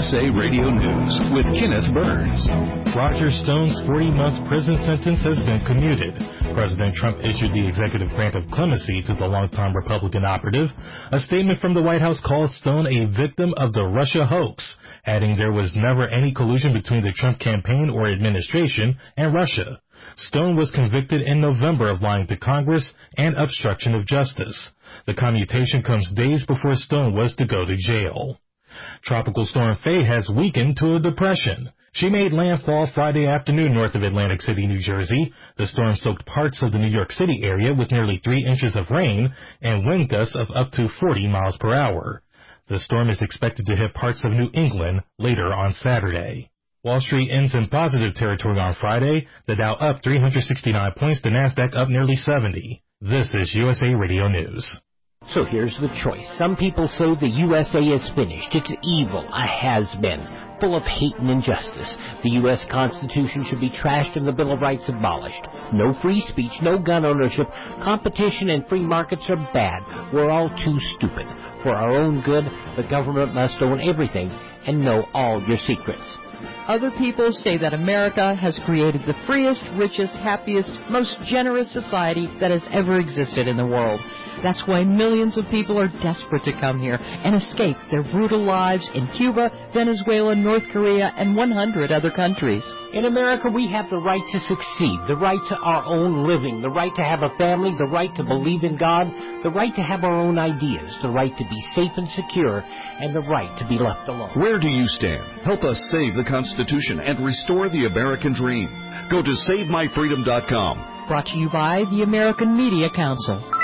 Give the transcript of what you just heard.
USA Radio News with Kenneth Burns. Roger Stone's 40-month prison sentence has been commuted. President Trump issued the executive grant of clemency to the longtime Republican operative. A statement from the White House called Stone a victim of the Russia hoax, adding there was never any collusion between the Trump campaign or administration and Russia. Stone was convicted in November of lying to Congress and obstruction of justice. The commutation comes days before Stone was to go to jail. Tropical Storm Faye has weakened to a depression. She made landfall Friday afternoon north of Atlantic City, New Jersey. The storm soaked parts of the New York City area with nearly 3 inches of rain and wind gusts of up to 40 miles per hour. The storm is expected to hit parts of New England later on Saturday. Wall Street ends in positive territory on Friday. The Dow up 369 points, the Nasdaq up nearly 70. This is USA Radio News. So here's the choice. Some people say the USA is finished. It's evil, a has-been, full of hate and injustice. The U.S. Constitution should be trashed and the Bill of Rights abolished. No free speech, no gun ownership. Competition and free markets are bad. We're all too stupid. For our own good, the government must own everything and know all your secrets. Other people say that America has created the freest, richest, happiest, most generous society that has ever existed in the world. That's why millions of people are desperate to come here and escape their brutal lives in Cuba, Venezuela, North Korea, and 100 other countries. In America, we have the right to succeed, the right to our own living, the right to have a family, the right to believe in God, the right to have our own ideas, the right to be safe and secure, and the right to be left alone. Where do you stand? Help us save the Constitution and restore the American dream. Go to SaveMyFreedom.com. Brought to you by the American Media Council.